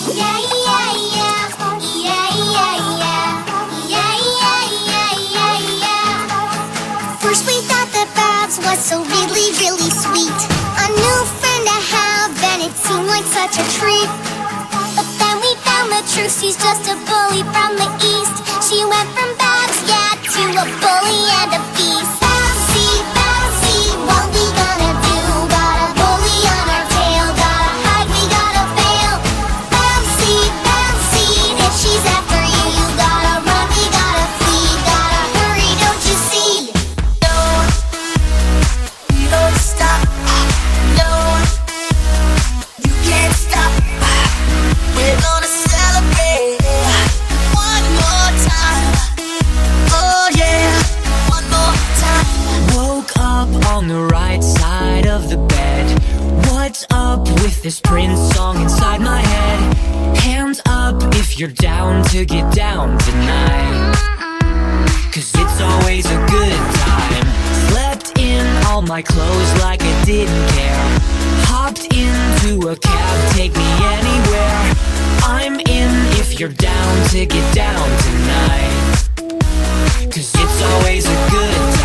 Yeah, yeah, yeah. Yeah, yeah, yeah. Yeah, yeah, yeah, yeah, yeah. First we thought that Babs was so really, really sweet. A new friend to have, and it seemed like such a treat. But then we found the truth, she's just a bully from the east. She went from Babs, yeah, to a bully and a beast. Babsy, Babsy, what we gonna do? Got a bully on our tail, gotta hide, we gotta bail. Babsy, Babsy, if she's after you, you gotta run, we gotta flee, gotta hurry, don't you see? No, we don't stop. No, you can't stop. We're gonna celebrate one more time. Oh yeah, one more time. Woke up on the right side of the bed. What's up with this Prince song inside my head? Hands up if you're down to get down tonight, 'cause it's always a good time. Slept in all my clothes like I didn't care. Hopped into a cab, take me anywhere. I'm in if you're down to get down tonight, 'cause it's always a good time.